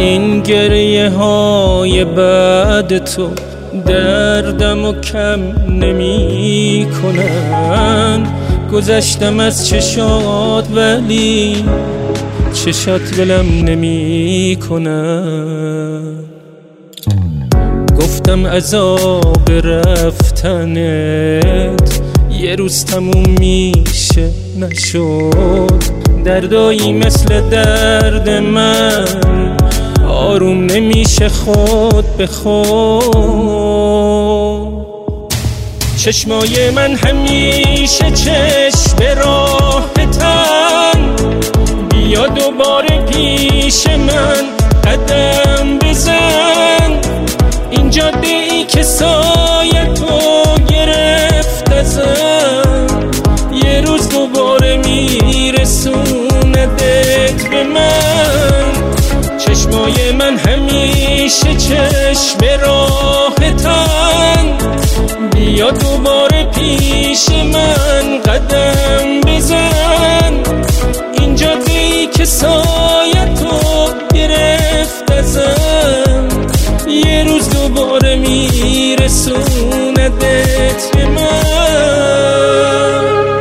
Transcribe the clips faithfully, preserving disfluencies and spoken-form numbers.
این گریه های بعد تو دردم و کم نمی کنن. گذشتم از چشات ولی چشات ولم نمی کنن. گفتم عذاب رفتنت یه روز تموم میشه، نشد. دردایی مثل درد من آروم نمیشه خود به خود. چشمای من همیشه چشم راحتن، بیا دوباره پیش من قدم بزن. این جاده ای که سایه تو گرفت ازم یه روز دوباره میرسوندت به من. چشمای من همیشه چشم راحتن، بیا دوباره پیش من قدم بزن. این جاده‌ای که سایه تو گرفت ازم یه روز دوباره میرسوندت به من.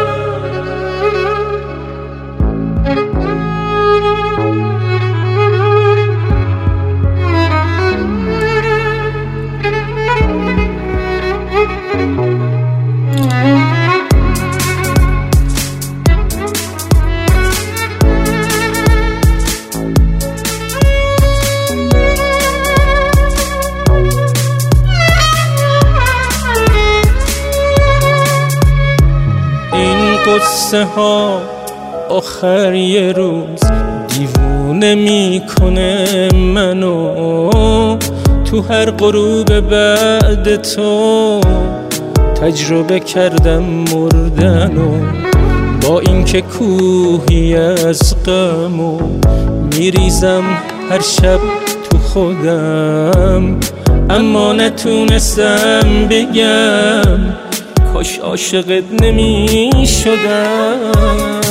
قصه ها آخر یه روز دیوونه میکنه منو. تو هر غروب بعد تو تجربه کردم مردنو. با اینکه کوهی از غمو میریزم هر شب تو خودم، اما نتونستم بگم کاش عاشقت نمی شدم.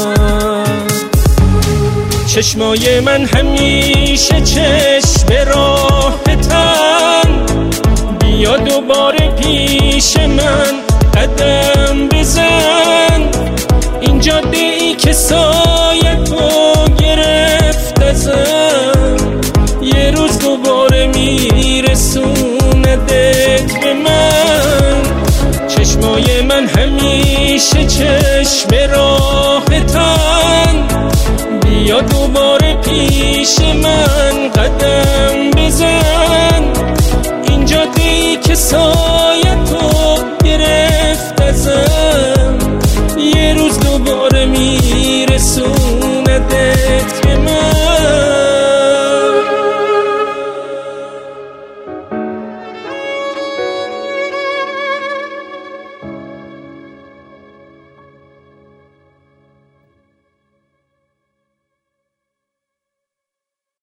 چشمای من همیشه چشم راحتن، بیا دوباره پیش من قدم بزن. این جاده ای که سایه تو گرفت ازم یه روز دوباره میرسوندت به من. چشمای من همیشه چشم راحتن، بیا دوباره پیش من قدم بزن. این جاده‌ای که سایه